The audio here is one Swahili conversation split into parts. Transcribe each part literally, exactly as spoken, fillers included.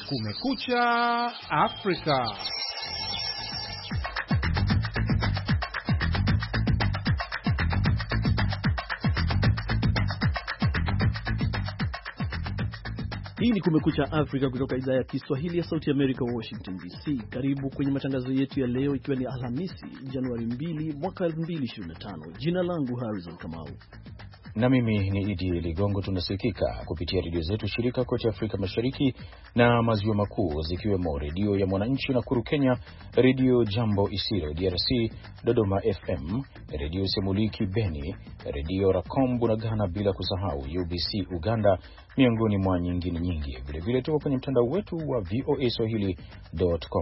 Kumekucha Afrika. Hii ni Kumekucha Afrika kutoka idhaa ya Kiswahili ya Sauti Amerika, Washington D C. Karibu kwenye matangazo yetu ya leo, ikiwa ni Alhamisi Januari mbili mwaka elfu mbili ishirini na tano. Jina langu Harrison Kamau na mimi ni Idi Ligongo. Tunasikika kupitia redio zetu shirika kote Afrika Mashariki na Maziwa Makuu, zikiwemo redio ya Mwananchi Nakuru Kenya, redio Jambo Isiro D R C, Dodoma F M, redio Semuliki Beni, redio Rakombu na Ghana, bila kusahau U B C Uganda, miongoni mwa nyingine nyingi. Vile vile tuko kwenye mtandao wetu wa v o a swahili dot com.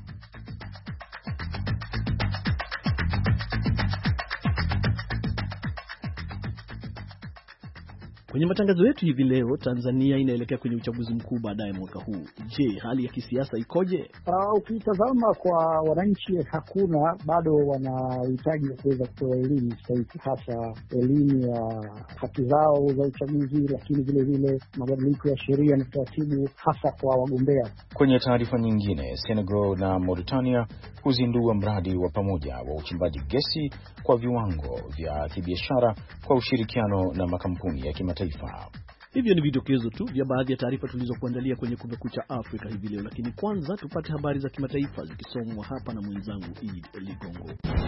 Kwenye matangazo yetu hivi leo, Tanzania inaelekea kwenye uchaguzi mkuu baadaye mwaka huu. Je, hali ya kisiasa ikoje? Uh, ukitazama kwa wananchi, hakuna bado wanahitaji kuweza kupewa elimu sahihi, hasa elimu ya haki zao za uchaguzi, lakini vile vile mabadiliko ya sheria na taratibu, hasa kwa wagombea. Kwenye taarifa nyingine, Senegal na Mauritania kuzindua mradi wa pamoja wa uchimbaji gesi kwa viwango vya kibiashara kwa ushirikiano na makampuni ya kimataifa. Hivyo ni vidokezo tu vya baadhi ya taarifa tulizokuandalia kwenye Kumekucha Afrika hivi leo, lakini kwanza tupate habari za kimataifa zikisomwa hapa na mwenzangu Idi Ligongo.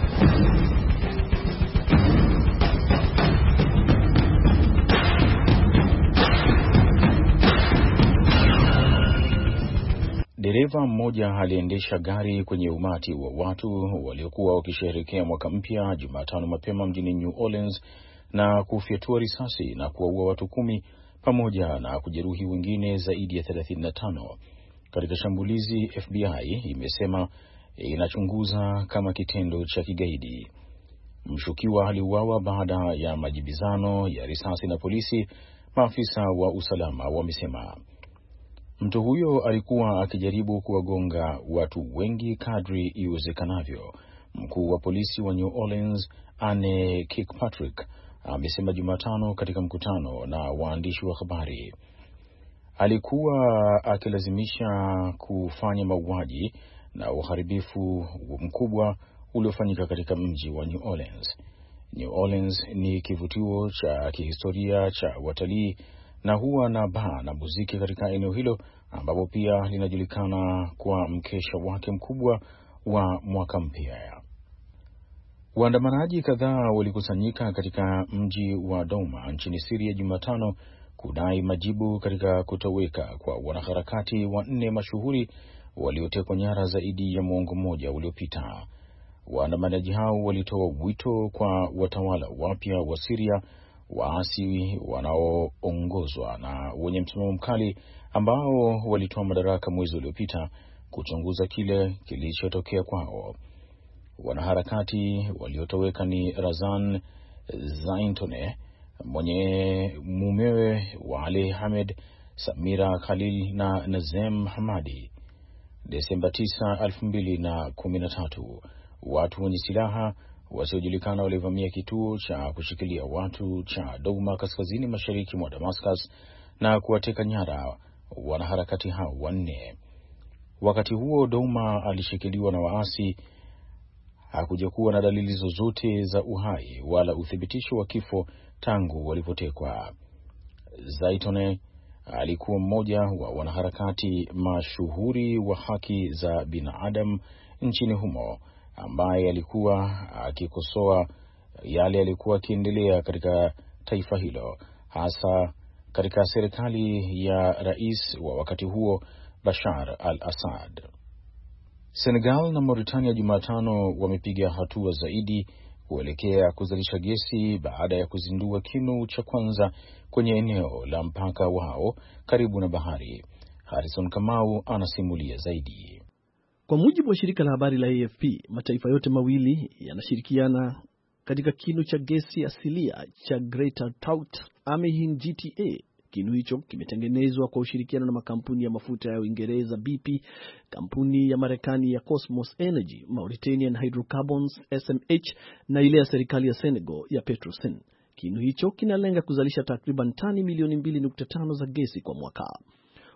Dereva mmoja aliendesha gari kwenye umati wa watu waliokuwa wakisherehekea mwaka mpya Jumatano mapema mjini New Orleans na kufyatua risasi na kuwaua watu kumi pamoja na kujeruhi wengine zaidi ya thelathini na tano katika shambulizi. F B I imesema inachunguza kama kitendo cha kigaidi. Mshukiwa aliuawa baada ya majibizano ya risasi na polisi, maafisa wa usalama wamesema. Mtu huyo alikuwa akijaribu kuwagonga watu wengi kadri iwezekanavyo. Mkuu wa polisi wa New Orleans, Anne Kirkpatrick, amesema Jumatano katika mkutano na waandishi wa habari. Alikuwa akilazimisha kufanya mauaji na uharibifu mkubwa uliofanyika katika mji wa New Orleans. New Orleans ni kivutio cha kihistoria cha watalii na huwa na baa na muziki katika eneo hilo, ambapo pia linajulikana kwa mkesha wake mkubwa wa mwaka mpya. Waandamanaji kadhaa walikusanyika katika mji wa Douma nchini Syria Jumatano kudai majibu katika kutoweka kwa wanaharakati wanne mashuhuri waliotekwa nyara zaidi ya muongo mmoja uliopita. Waandamanaji hao walitoa wito kwa watawala wapya wa Syria, waasi wanaoongozwa na wenye msimamo mkali ambao walitoa madaraka mwezi uliopita, kuchunguza kile kilichotokea kwao. Wanaharakati waliotoweka ni Razan Zaintone, mwenye mumewe Wale Hamed, Samira Khalil na Nazem Hamadi. Desemba tisa, elfu mbili na kumi na tatu, watu wenye silaha wasiojulikana walivamia kituo cha kushikilia watu cha Douma kaskazini mashariki mwa Damascus na kuwateka nyara wanaharakati hao wanne. Wakati huo Douma alishikiliwa na waasi. Hakuja kuwa na dalili zozote za uhai wala uthibitisho wa kifo tangu walipotekwa. Zaitone alikuwa mmoja wa wanaharakati mashuhuri wa haki za binadamu nchini humo, ambaye alikuwa akikosoa yale yalikuwa yakiendelea katika taifa hilo, hasa katika serikali ya rais wa wakati huo Bashar al-Assad. Senegal na Mauritania Jumatano wamepiga hatua zaidi kuelekea kuzalisha gesi baada ya kuzindua kinu cha kwanza kwenye eneo la mpaka wao karibu na bahari. Harrison Kamau anasimulia zaidi. Kwa mujibu wa shirika la habari la A F P, mataifa yote mawili yanashirikiana katika kinu cha gesi asilia cha Greater Tout Amehin G T A. Kinu hicho kimetengenezwa kwa ushirikiano na makampuni ya mafuta ya Uingereza B P, kampuni ya Marekani ya Cosmos Energy, Mauritanian Hydrocarbons S M H na ile ya serikali ya Senegal ya Petrosen. Kinu hicho kinalenga kuzalisha takriban tani milioni mbili nukta tano za gesi kwa mwaka.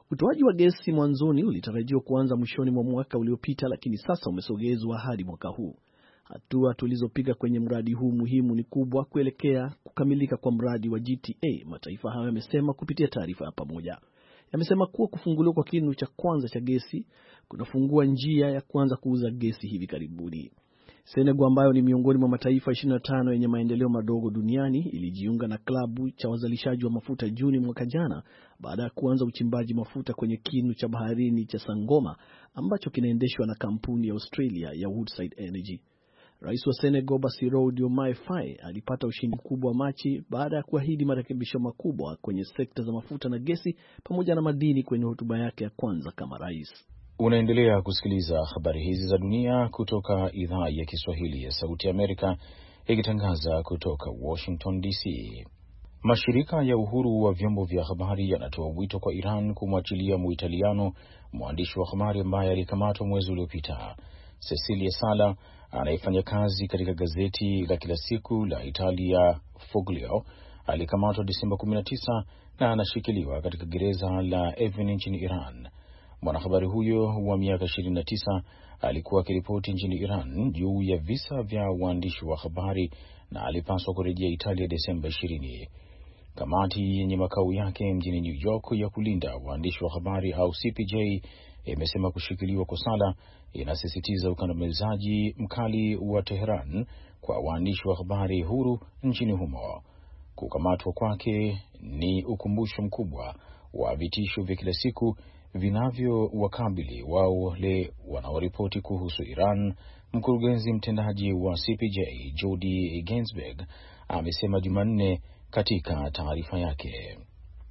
Utoaji wa gesi mwanzoni ulitarajiwa kuanza mwishoni mwa mwaka uliopita, lakini sasa umesogezwa hadi mwaka huu. Hatua tulizopiga kwenye mradi huu muhimu ni kubwa kuelekea kukamilika kwa mradi wa G T A, mataifa hayo yamesema kupitia taarifa ya pamoja. Yamesema kuwa kufunguliwa kwa kinu cha kwanza cha gesi kunafungua njia ya kuanza kuuza gesi hivi karibuni. Senegal, ambayo ni miongoni mwa mataifa ishirini na tano yenye maendeleo madogo duniani, ilijiunga na klabu cha wazalishaji wa mafuta Juni mwaka jana baada ya kuanza uchimbaji mafuta kwenye kinu cha baharini cha Sangoma ambacho kinaendeshwa na kampuni ya Australia ya Woodside Energy. Rais wa Senegal Bassirou Diomaye Faye alipata ushindi mkubwa Machi baada ya kuahidi marekebisho makubwa kwenye sekta za mafuta na gesi pamoja na madini kwenye hotuba yake ya kwanza kama rais. Unaendelea kusikiliza habari hizi za dunia kutoka idhaa ya Kiswahili ya Sauti ya Amerika, ikitangaza kutoka Washington D C. Mashirika ya uhuru wa vyombo vya habari yanatoa wito kwa Iran kumwachilia Muitaliano mwandishi wa habari ambaye alikamatwa mwezi uliopita. Cecilia Sala anayefanya kazi katika gazeti la kila siku la Italia Foglio alikamatwa Desemba kumi na tisa na anashikiliwa katika gereza la Evin nchini Iran. Mwanahabari huyo wa miaka ishirini na tisa alikuwa akiripoti nchini Iran juu ya visa vya waandishi wa habari na alipaswa kurejea Italia Desemba ishirini. Kamati yenye makao yake mjini New York ya kulinda waandishi wa habari au C P J imesema kushikiliwa kwa Sala inasisitiza ukandamizaji mkali wa Tehran kwa waandishi wa habari huru nchini humo. Kukamatwa kwake ni ukumbusho mkubwa wa vitisho vya kila siku vinavyowakabili wao wale wanaoripoti kuhusu Iran. Mkurugenzi mtendaji wa C P J Jody Ginsberg amesema Jumanne katika taarifa yake.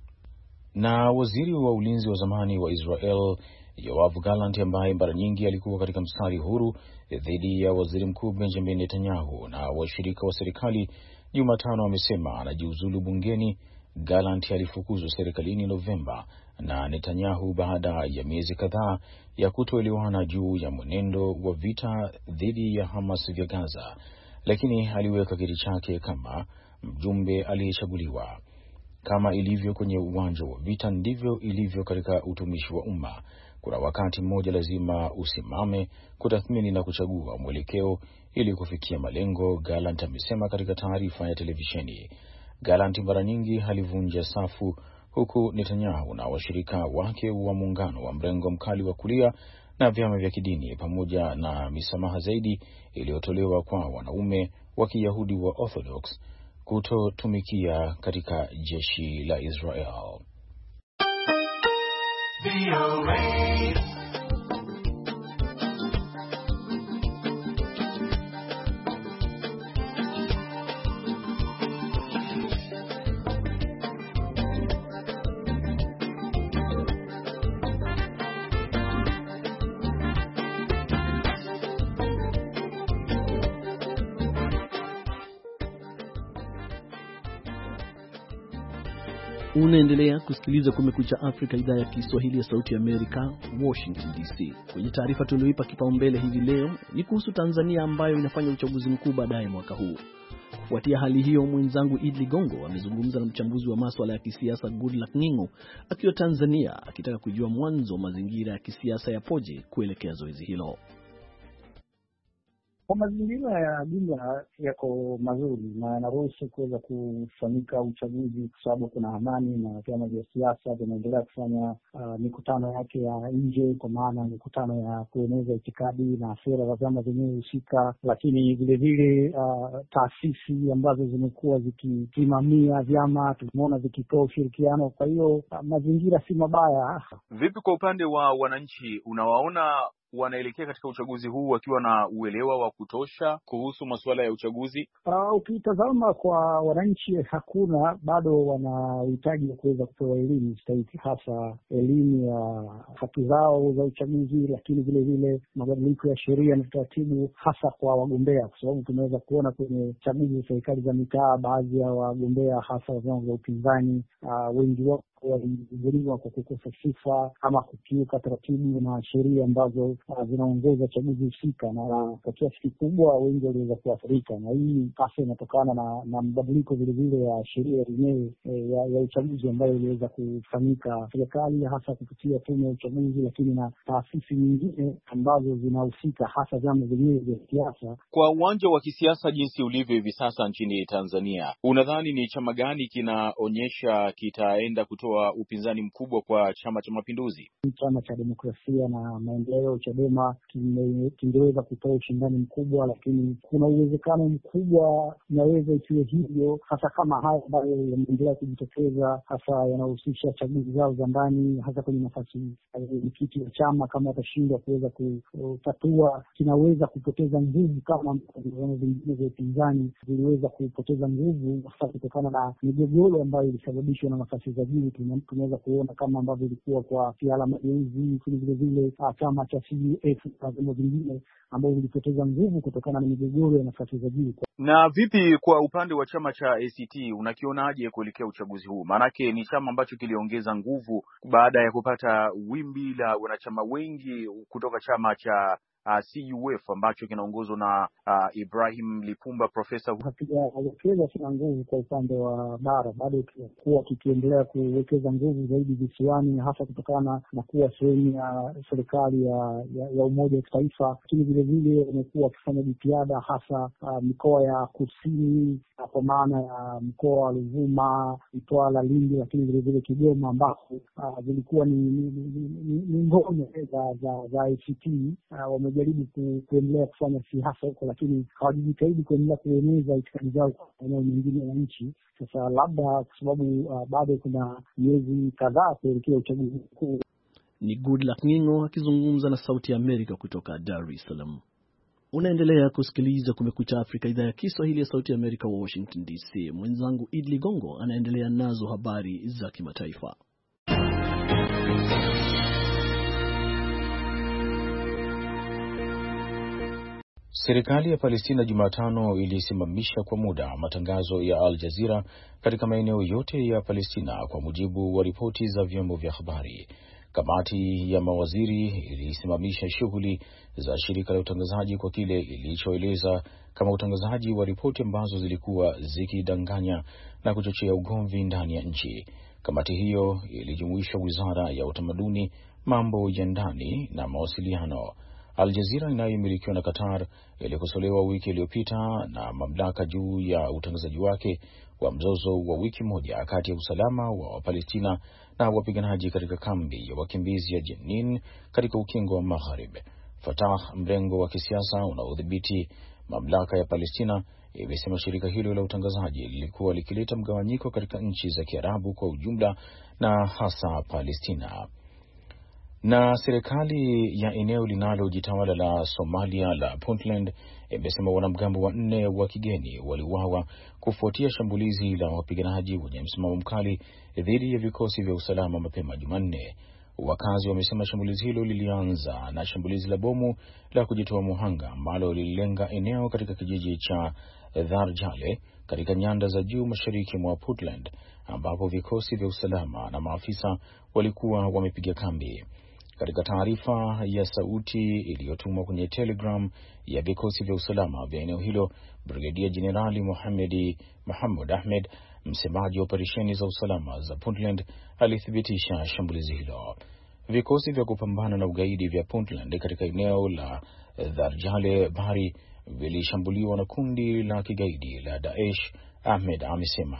Na waziri wa ulinzi wa zamani wa Israel Yoav Gallant, ambaye mara nyingi alikuwa katika mstari huru dhidi ya waziri mkuu Benjamin Netanyahu na washirika wa serikali, Jumatano amesema anajiuzulu bungeni. Gallant alifukuzwa serikalini Novemba na Netanyahu baada ya miezi kadhaa ya kutoelewana juu ya mwenendo wa vita dhidi ya Hamas vya Gaza, lakini aliweka kiti chake kama mjumbe aliyechaguliwa. Kama ilivyo kwenye uwanja wa vita, ndivyo ilivyo katika utumishi wa umma. Kuna wakati mmoja lazima usimame, kutathmini na kuchagua mwelekeo ili kufikia malengo, Gallant amesema katika taarifa ya televisheni. Gallant mara nyingi alivunja safu, huku Netanyahu na washirika wake wa muungano wa mrengo mkali wa kulia na vyama vya kidini, pamoja na misamaha zaidi iliyotolewa kwa wanaume wa Kiyahudi wa Orthodox kutotumikia katika jeshi la Israel. Unaendelea kusikiliza Kumekucha Afrika, idhaa ya Kiswahili ya Sauti ya Amerika, Washington D C. Kwenye taarifa tulioipa kipaumbele hivi leo ni kuhusu Tanzania ambayo inafanya uchaguzi mkuu baadaye mwaka huu. Kufuatia hali hiyo, mwenzangu Idli Gongo amezungumza na mchambuzi wa masuala ya kisiasa Goodluck Ngingo akiwa Tanzania, akitaka kujua mwanzo mazingira ya kisiasa yapoje kuelekea zoezi hilo. Kwa mazingira ya jumla yako mazuri na yanaruhusu kuweza kufanyika uchaguzi kwa sababu kuna amani na vyama vya siasa vinaendelea kufanya uh, mikutano yake ya nje, kwa maana mikutano ya kueneza itikadi na sera za vyama vyenyewe husika, lakini vile vile uh, taasisi ambazo zimekuwa zikisimamia vyama tumeona zikitoa ushirikiano. Kwa hiyo uh, mazingira si mabaya. Vipi kwa upande wa wananchi, unawaona wanaelekea katika uchaguzi huu wakiwa na uelewa wa kutosha kuhusu masuala ya uchaguzi? Uh, ukitazama kwa wananchi, hakuna bado wana uhitaji wa kuweza kupewa elimu stahiki, hasa elimu ya haki zao za uchaguzi, lakini vile vile mabadiliko ya sheria na taratibu, hasa kwa wagombea, kwa sababu tunaweza kuona kwenye chaguzi za serikali za mitaa, baadhi ya wagombea hasa vyama vya upinzani uh, wengi wao walizuiliwa kwa kukosa sifa ama kukiuka taratibu na sheria ambazo uh, zinaongoza chaguzi husika, na kwa kiasi kikubwa wengi waliweza kuathirika. Na hii hasa inatokana na, na mabadiliko vile vile ya sheria yenyewe eh, ya, ya uchaguzi ambayo iliweza kufanyika serikali hasa kupitia tume ya uchaguzi, lakini na taasisi nyingine ambazo zinahusika hasa vyama vyenyewe vya siasa. Kwa uwanja wa kisiasa jinsi ulivyo hivi sasa nchini Tanzania, unadhani ni chama gani kinaonyesha kitaenda kutoa upinzani mkubwa kwa Chama cha Mapinduzi? Chama cha Demokrasia na Maendeleo, Chadema, kingeweza kutoa ushindani mkubwa, lakini kuna uwezekano mkubwa inaweza ikiwe hivyo, hasa kama haya ambayo yameendelea kujitokeza, hasa yanahusisha chaguzi zao za ndani, hasa kwenye nafasi ya kiti ya chama. Kama watashindwa kuweza kutatua, kinaweza kupoteza nguvu kama vyama vingine vya upinzani viliweza kupoteza nguvu, hasa kutokana na migogoro ambayo ilisababishwa na nafasi za juu. Tunaweza kuona kama ambavyo ilikuwa kwa Kiala Mageuzi, vile vile chama cha C U F na vyama vingine ambao vilipoteza nguvu kutokana na migogoro ya nafasi za juu. Na vipi kwa upande wa chama cha A C T, unakionaje kuelekea uchaguzi huu? Maanake ni chama ambacho kiliongeza nguvu baada ya kupata wimbi la wanachama wengi kutoka chama cha Uh, C U F ambacho kinaongozwa na uh, Ibrahim Lipumba Profesa. Hakiweza sana nguvu kwa upande wa bara, bado kuwa kikiendelea kuwekeza nguvu zaidi visiwani, hasa kutokana na kuwa sehemu ya serikali ya, ya, ya umoja wa kitaifa, lakini vile vile wamekuwa wakifanya jitihada hasa uh, mikoa ya kusini, kwa maana ya mkoa wa Ruvuma, Mtwara, Lindi, lakini vile vile Kigoma, ambapo uh, zilikuwa ni ni ngome za za za A C T. uh, wamejaribu ku, kuendelea kufanya siasa huko, lakini hawajitahidi kuendelea kueneza itikadi zao kwa eneo mengine ya nchi. Sasa labda kwa sababu uh, bado kuna miezi kadhaa kuelekea uchaguzi mkuu. Ni Goodluck Ngingo akizungumza na Sauti ya Amerika kutoka Dar es Salaam. Unaendelea kusikiliza Kumekucha Afrika, idhaa ya Kiswahili ya Sauti ya Amerika, Washington D C. Mwenzangu Idli Gongo anaendelea nazo habari za kimataifa. Serikali ya Palestina Jumatano ilisimamisha kwa muda matangazo ya Al Jazeera katika maeneo yote ya Palestina, kwa mujibu wa ripoti za vyombo vya habari. Kamati ya mawaziri ilisimamisha shughuli za shirika la utangazaji kwa kile ilichoeleza kama utangazaji wa ripoti ambazo zilikuwa zikidanganya na kuchochea ugomvi ndani ya nchi. Kamati hiyo ilijumuisha Wizara ya Utamaduni, Mambo ya Ndani na Mawasiliano. Al Jazeera inayomilikiwa na Qatar ilikosolewa wiki iliyopita na mamlaka juu ya utangazaji wake wa mzozo wa wiki moja kati ya usalama wa Wapalestina na wapiganaji katika kambi ya wakimbizi ya Jenin katika ukingo wa Magharibi. Fatah, mrengo wa kisiasa unaodhibiti mamlaka ya Palestina, imesema shirika hilo la utangazaji lilikuwa likileta mgawanyiko katika nchi za Kiarabu kwa ujumla na hasa Palestina. Na serikali ya eneo linalojitawala la Somalia la Puntland imesema wanamgambo wanne wa kigeni waliuawa kufuatia shambulizi la wapiganaji wenye msimamo mkali dhidi ya vikosi vya usalama mapema Jumanne. Wakazi wamesema shambulizi hilo lilianza na shambulizi la bomu la kujitoa muhanga ambalo lililenga eneo katika kijiji cha Dharjale katika nyanda za juu mashariki mwa Puntland, ambapo vikosi vya usalama na maafisa walikuwa wamepiga kambi. Katika taarifa ya sauti iliyotumwa kwenye Telegram ya vikosi vya usalama vya eneo hilo, Brigedia Jenerali Mohamedi Mohamed Ahmed, msemaji wa operesheni za usalama za Puntland, alithibitisha shambulizi hilo. Vikosi vya kupambana na ugaidi vya Puntland katika eneo la Dharjale Bari vilishambuliwa na kundi la kigaidi la Daesh, Ahmed amesema.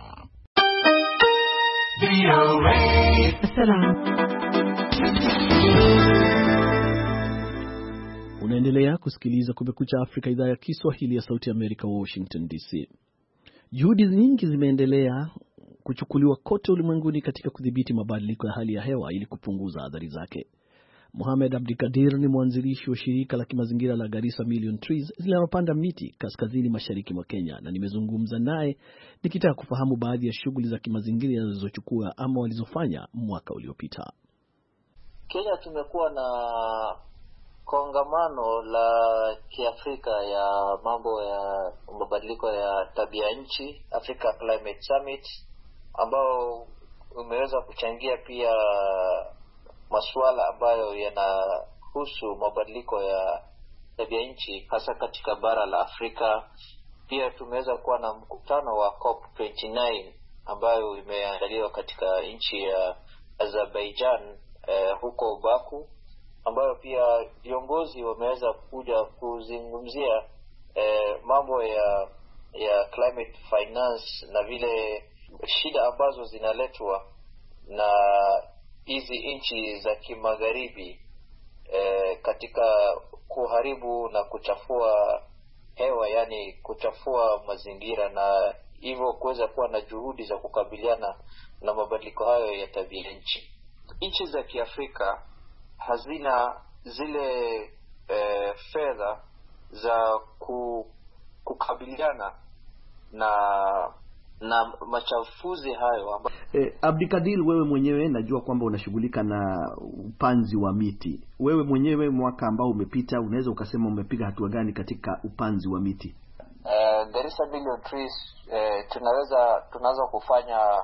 Unaendelea kusikiliza Kumekucha Afrika, idhaa ya Kiswahili ya Sauti ya Amerika, Washington D C. Juhudi nyingi zimeendelea kuchukuliwa kote ulimwenguni katika kudhibiti mabadiliko ya hali ya hewa ili kupunguza athari zake. Mohamed Abdikadir ni mwanzilishi wa shirika la kimazingira la Garissa Million Trees linalopanda miti kaskazini mashariki mwa Kenya, na nimezungumza naye nikitaka kufahamu baadhi ya shughuli za kimazingira zilizochukua ama walizofanya mwaka uliopita. Kenya tumekuwa na kongamano la Kiafrika ya mambo ya mabadiliko ya tabia nchi, Africa Climate Summit, ambao umeweza kuchangia pia masuala ambayo yanahusu mabadiliko ya tabia nchi hasa katika bara la Afrika. Pia tumeweza kuwa na mkutano wa COP ishirini na tisa ambayo imeandaliwa katika nchi ya Azerbaijan eh, huko Baku, ambayo pia viongozi wameweza kuja kuzungumzia eh, mambo ya ya climate finance na vile shida ambazo zinaletwa na hizi nchi za kimagharibi eh, katika kuharibu na kuchafua hewa, yani kuchafua mazingira, na hivyo kuweza kuwa na juhudi za kukabiliana na mabadiliko hayo ya tabia nchi. Nchi za Kiafrika hazina zile eh, fedha za kukabiliana na na machafuzi hayo amba... eh, Abdikadir, wewe mwenyewe najua kwamba unashughulika na upanzi wa miti. Wewe mwenyewe mwaka ambao umepita, unaweza ukasema umepiga hatua gani katika upanzi wa miti? Uh, Garissa Million Trees uh, tunaweza tunaweza kufanya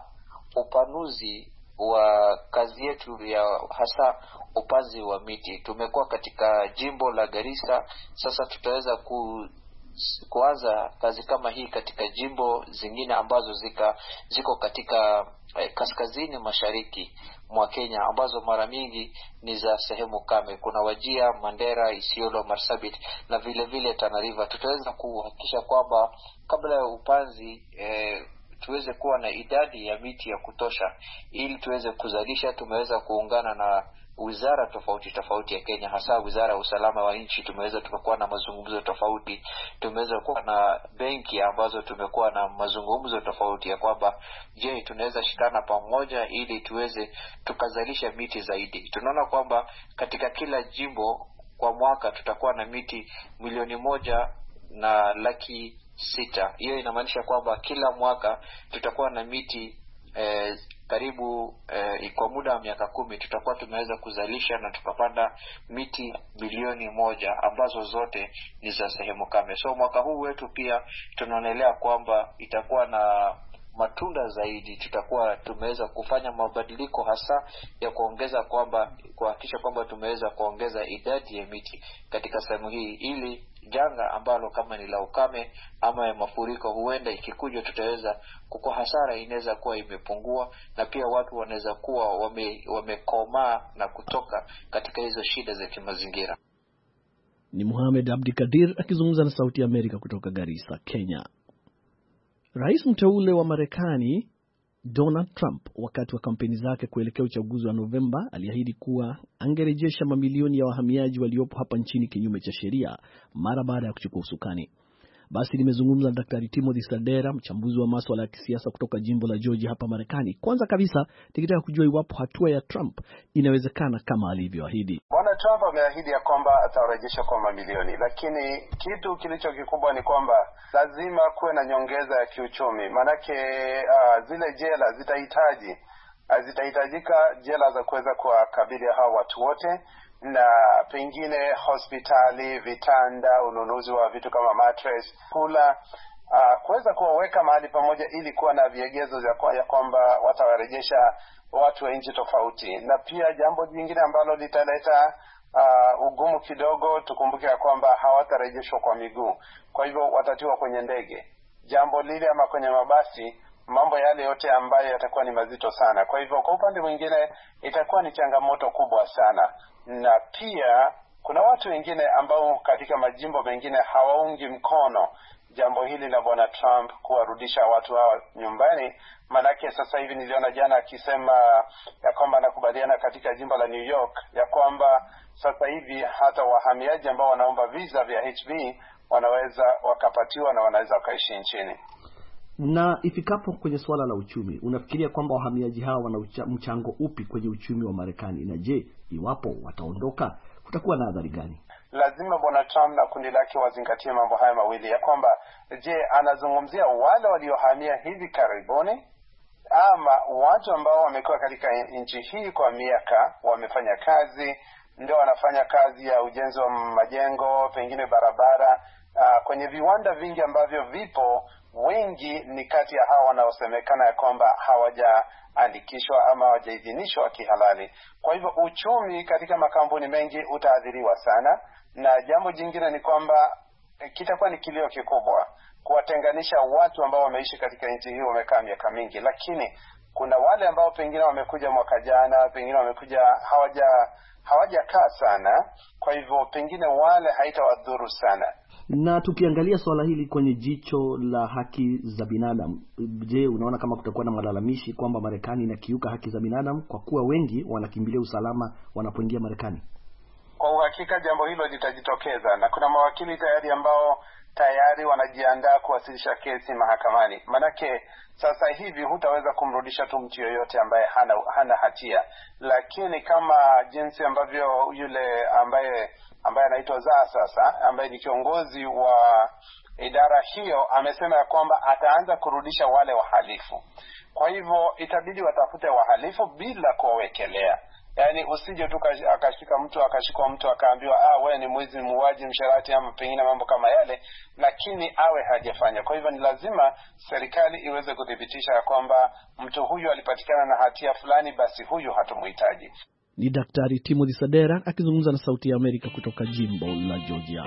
upanuzi wa kazi yetu ya hasa upanzi wa miti. Tumekuwa katika jimbo la Garissa, sasa tutaweza ku kuanza kazi kama hii katika jimbo zingine ambazo zika ziko katika eh, kaskazini mashariki mwa Kenya, ambazo mara mingi ni za sehemu kame. Kuna Wajia, Mandera, Isiolo, Marsabit na vile vile Tana River. Tutaweza kuhakikisha kwamba kabla ya upanzi eh, tuweze kuwa na idadi ya miti ya kutosha ili tuweze kuzalisha. Tumeweza kuungana na wizara tofauti tofauti ya Kenya, hasa wizara ya usalama wa nchi. Tumeweza tukakuwa na mazungumzo tofauti. Tumeweza kuwa na benki ambazo tumekuwa na mazungumzo tofauti ya kwamba je, tunaweza shikana pamoja ili tuweze tukazalisha miti zaidi. Tunaona kwamba katika kila jimbo kwa mwaka tutakuwa na miti milioni moja na laki sita. Hiyo inamaanisha kwamba kila mwaka tutakuwa na miti eh, karibu eh, kwa muda wa miaka kumi tutakuwa tumeweza kuzalisha na tukapanda miti bilioni moja ambazo zote ni za sehemu kame. So mwaka huu wetu pia tunaonelea kwamba itakuwa na matunda zaidi. Tutakuwa tumeweza kufanya mabadiliko hasa ya kuongeza kwamba kuhakikisha kwamba tumeweza kuongeza idadi ya miti katika sehemu hii, ili janga ambalo kama ni la ukame ama ya mafuriko huenda ikikuja tutaweza kukua hasara inaweza kuwa imepungua, na pia watu wanaweza kuwa wame, wamekomaa na kutoka katika hizo shida za kimazingira. Ni Mohamed Abdikadir akizungumza na Sauti ya Amerika kutoka Garissa, Kenya. Rais mteule wa Marekani Donald Trump wakati wa kampeni zake kuelekea uchaguzi wa Novemba aliahidi kuwa angerejesha mamilioni ya wahamiaji waliopo hapa nchini kinyume cha sheria mara baada ya kuchukua usukani. Basi nimezungumza na Daktari Timothy Sadera, mchambuzi wa masuala ya kisiasa kutoka jimbo la Georgia hapa Marekani. Kwanza kabisa nikitaka kujua iwapo hatua ya Trump inawezekana kama alivyoahidi. Bwana Trump ameahidi ya kwamba atarejesha kwa mamilioni, lakini kitu kilicho kikubwa ni kwamba lazima kuwe na nyongeza ya kiuchumi. Manake uh, zile jela zitahitaji uh, zitahitajika jela za kuweza kuwakabili hao watu wote, na pengine hospitali, vitanda, ununuzi wa vitu kama mattress, kula, uh, kuweza kuwaweka mahali pamoja ili kuwa na viegezo ya kwamba watawarejesha watu wa nchi tofauti. Na pia jambo jingine ambalo litaleta uh, ugumu kidogo, tukumbuke ya kwamba hawatarejeshwa kwa miguu. Kwa hivyo watatiwa kwenye ndege. Jambo lile ama kwenye mabasi, mambo yale yote ambayo yatakuwa ni mazito sana. Kwa hivyo kwa upande mwingine itakuwa ni changamoto kubwa sana. Na pia kuna watu wengine ambao katika majimbo mengine hawaungi mkono jambo hili la Bwana Trump kuwarudisha watu hao nyumbani. Manake sasa hivi niliona jana akisema ya kwamba anakubaliana katika jimbo la New York ya kwamba sasa hivi hata wahamiaji ambao wanaomba visa vya H B wanaweza wakapatiwa na wanaweza wakaishi nchini. Na ifikapo kwenye suala la uchumi, unafikiria kwamba wahamiaji hawa wana mchango upi kwenye uchumi wa Marekani? Na je, iwapo wataondoka kutakuwa na adhari gani? Lazima Bwana Trump na kundi lake wazingatie mambo haya mawili, ya kwamba je, anazungumzia wale waliohamia hivi karibuni ama watu ambao wamekuwa katika nchi hii kwa miaka, wamefanya kazi, ndio wanafanya kazi ya ujenzi wa majengo, pengine barabara, uh, kwenye viwanda vingi ambavyo vipo, wengi ni kati ya hawa wanaosemekana ya kwamba hawajaandikishwa ama hawajaidhinishwa kihalali. Kwa hivyo uchumi katika makampuni mengi utaathiriwa sana, na jambo jingine ni kwamba kitakuwa ni kilio kikubwa kuwatenganisha watu ambao wameishi katika nchi hii wamekaa miaka mingi, lakini kuna wale ambao pengine wamekuja mwaka jana, pengine wamekuja hawaja hawajakaa sana, kwa hivyo pengine wale haitawadhuru sana. Na tukiangalia swala hili kwenye jicho la haki za binadamu, je, unaona kama kutakuwa na malalamishi kwamba Marekani inakiuka haki za binadamu kwa kuwa wengi wanakimbilia usalama wanapoingia Marekani? Kwa uhakika jambo hilo litajitokeza, na kuna mawakili tayari ambao tayari wanajiandaa kuwasilisha kesi mahakamani. Manake sasa hivi hutaweza kumrudisha tu mtu yoyote ambaye hana, hana hatia, lakini kama jinsi ambavyo yule ambaye ambaye anaitwa Zaa sasa, ambaye ni kiongozi wa idara hiyo, amesema ya kwamba ataanza kurudisha wale wahalifu. Kwa hivyo itabidi watafute wahalifu bila kuwawekelea. Yaani usije tu akashika mtu akashikwa mtu akaambiwa ah wewe ni mwizi, muuaji, msharati ama pengine mambo kama yale, lakini awe hajafanya. Kwa hivyo ni lazima serikali iweze kudhibitisha ya kwamba mtu huyu alipatikana na hatia fulani, basi huyu hatumhitaji. Ni Daktari Timothy Sadera akizungumza na Sauti ya Amerika kutoka jimbo la Georgia.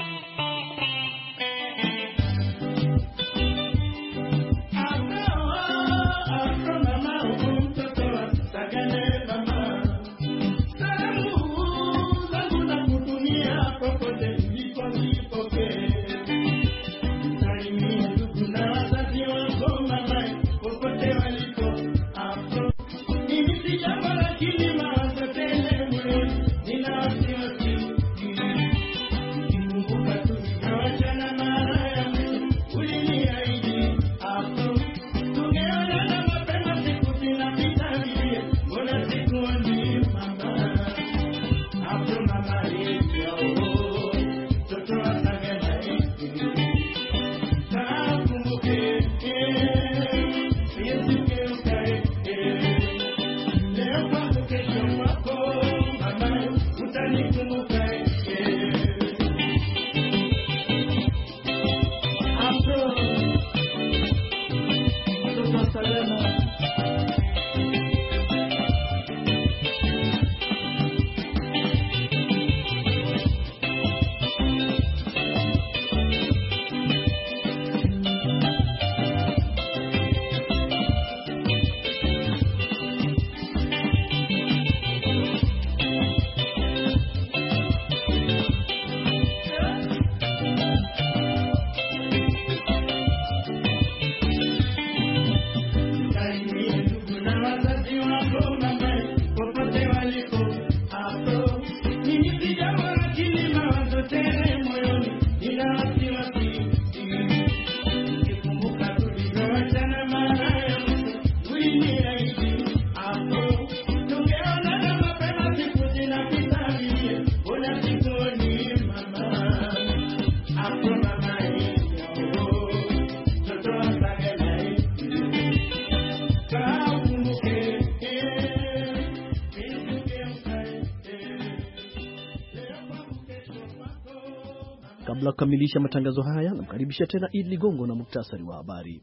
Kabla kukamilisha matangazo haya, namkaribisha tena Idi Ligongo na muktasari wa habari.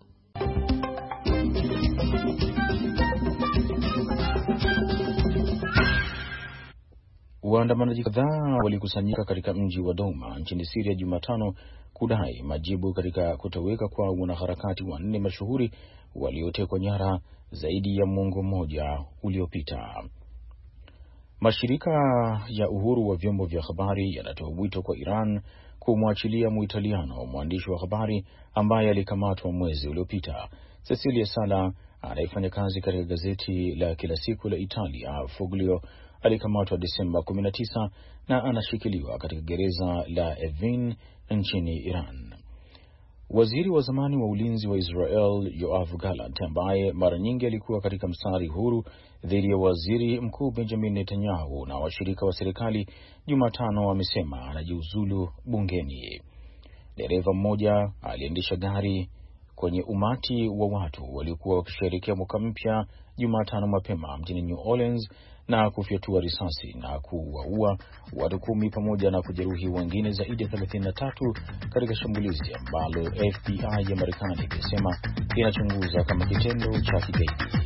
Waandamanaji kadhaa walikusanyika katika mji wa Douma nchini Syria Jumatano kudai majibu katika kutoweka kwa wanaharakati wanne mashuhuri waliotekwa nyara zaidi ya mwongo mmoja uliopita. Mashirika ya uhuru wa vyombo vya habari yanatoa wito kwa Iran kumwachilia Muitaliano mwandishi wa habari ambaye alikamatwa mwezi uliopita. Cecilia Sala anayefanya kazi katika gazeti la kila siku la Italia Foglio alikamatwa Desemba kumi na tisa na anashikiliwa katika gereza la Evin nchini Iran. Waziri wa zamani wa ulinzi wa Israel Yoav Gallant, ambaye mara nyingi alikuwa katika mstari huru dhidi ya waziri mkuu Benjamin Netanyahu na washirika wa serikali, Jumatano amesema anajiuzulu bungeni. Dereva mmoja aliendesha gari kwenye umati wa watu waliokuwa wakisherehekea mwaka mpya Jumatano mapema mjini New Orleans na kufyatua risasi na kuwaua watu kumi pamoja na kujeruhi wengine zaidi ya thelathini na tatu katika shambulizi ambalo F B I ya Marekani ilisema inachunguza kama kitendo cha kigaidi.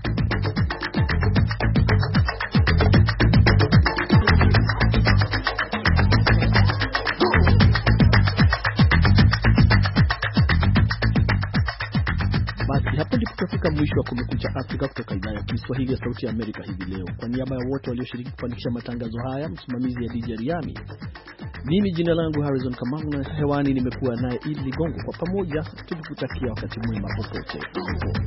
Hapo ndipo tunafika mwisho wa Kumekucha Afrika kutoka idhaa ya Kiswahili ya Sauti ya Amerika hivi leo. Kwa niaba ya wote walioshiriki kufanikisha matangazo haya, msimamizi ya D J Riami, mimi jina langu Harrison Kamau, na hewani nimekuwa naye Idi Ligongo. Kwa pamoja tukikutakia wakati mwema popote ulipo.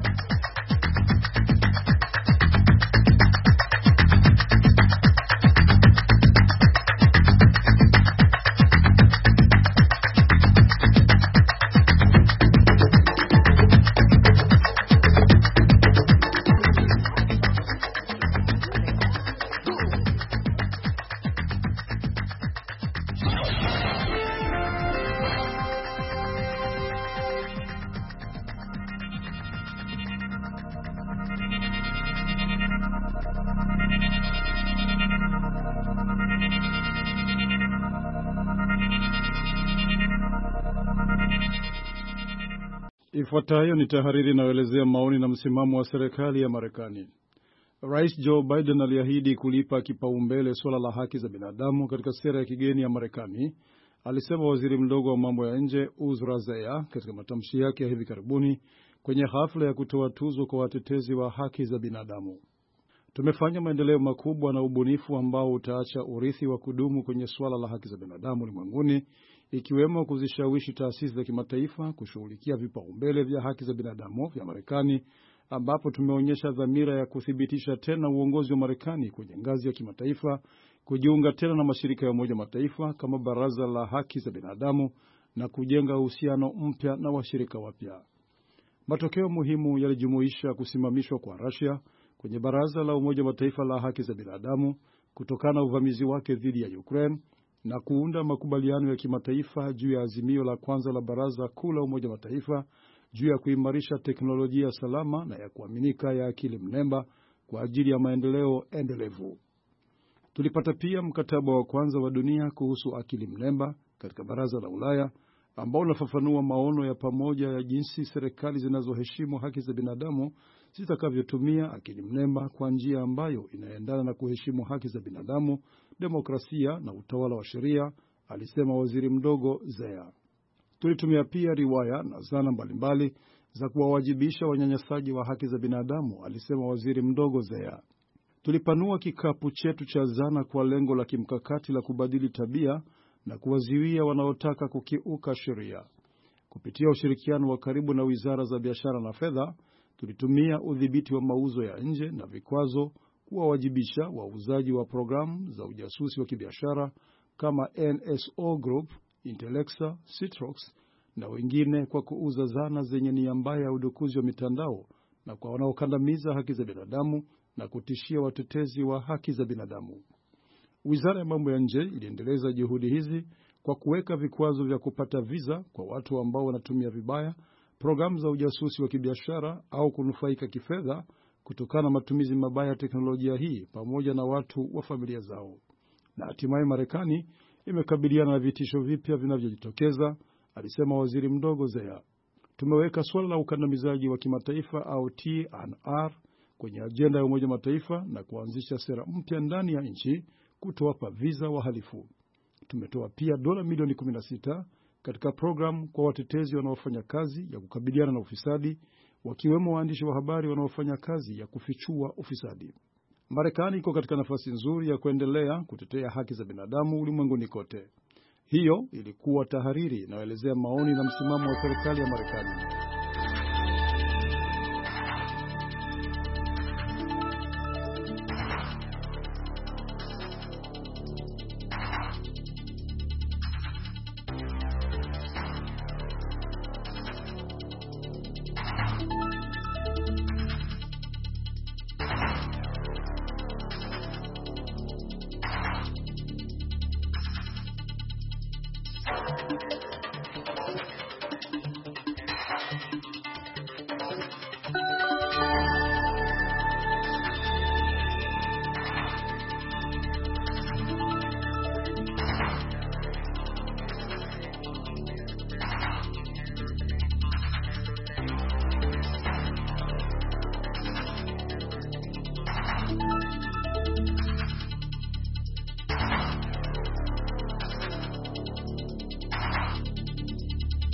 Ifuatayo ni tahariri inayoelezea maoni na msimamo wa serikali ya Marekani. Rais Joe Biden aliahidi kulipa kipaumbele suala la haki za binadamu katika sera ya kigeni ya Marekani, alisema waziri mdogo wa mambo ya nje Uzra Zeya katika matamshi yake ya hivi karibuni kwenye hafla ya kutoa tuzo kwa watetezi wa haki za binadamu. Tumefanya maendeleo makubwa na ubunifu ambao utaacha urithi wa kudumu kwenye suala la haki za binadamu ulimwenguni, ikiwemo kuzishawishi taasisi za kimataifa kushughulikia vipaumbele vya haki za binadamu vya Marekani, ambapo tumeonyesha dhamira ya kuthibitisha tena uongozi wa Marekani kwenye ngazi ya kimataifa, kujiunga tena na mashirika ya Umoja Mataifa kama Baraza la Haki za Binadamu na kujenga uhusiano mpya na washirika wapya. Matokeo muhimu yalijumuisha kusimamishwa kwa Russia kwenye Baraza la Umoja Mataifa la Haki za Binadamu kutokana na uvamizi wake dhidi ya Ukraine na kuunda makubaliano ya kimataifa juu ya azimio la kwanza la Baraza Kuu la Umoja Mataifa juu ya kuimarisha teknolojia salama na ya kuaminika ya akili mnemba kwa ajili ya maendeleo endelevu. Tulipata pia mkataba wa kwanza wa dunia kuhusu akili mnemba katika Baraza la Ulaya, ambao unafafanua maono ya pamoja ya jinsi serikali zinazoheshimu haki za binadamu zitakavyotumia akili mnemba kwa njia ambayo inaendana na kuheshimu haki za binadamu, demokrasia na utawala wa sheria, alisema waziri mdogo Zeya. Tulitumia pia riwaya na zana mbalimbali za kuwawajibisha wanyanyasaji wa haki za binadamu, alisema waziri mdogo Zeya. Tulipanua kikapu chetu cha zana kwa lengo la kimkakati la kubadili tabia na kuwazuia wanaotaka kukiuka sheria. Kupitia ushirikiano wa karibu na wizara za biashara na fedha, tulitumia udhibiti wa mauzo ya nje na vikwazo kuwawajibisha wauzaji wa programu za ujasusi wa kibiashara kama N S O Group, Intelexa, Citrox na wengine kwa kuuza zana zenye nia mbaya ya udukuzi wa mitandao na kwa wanaokandamiza haki za binadamu na kutishia watetezi wa haki za binadamu. Wizara ya mambo ya nje iliendeleza juhudi hizi kwa kuweka vikwazo vya kupata visa kwa watu ambao wanatumia vibaya programu za ujasusi wa kibiashara au kunufaika kifedha kutokana na matumizi mabaya ya teknolojia hii pamoja na watu wa familia zao. Na hatimaye Marekani imekabiliana na vitisho vipya vinavyojitokeza, alisema waziri mdogo Zeya. Tumeweka suala la ukandamizaji wa kimataifa au T N R kwenye ajenda ya Umoja Mataifa na kuanzisha sera mpya ndani ya nchi kutowapa visa wahalifu. Tumetoa pia dola milioni kumi na sita katika programu kwa watetezi wanaofanya kazi ya kukabiliana na ufisadi, wakiwemo waandishi wa habari wanaofanya kazi ya kufichua ufisadi. Marekani iko katika nafasi nzuri ya kuendelea kutetea haki za binadamu ulimwenguni kote. Hiyo ilikuwa tahariri inayoelezea maoni na msimamo wa serikali ya Marekani. Thank you.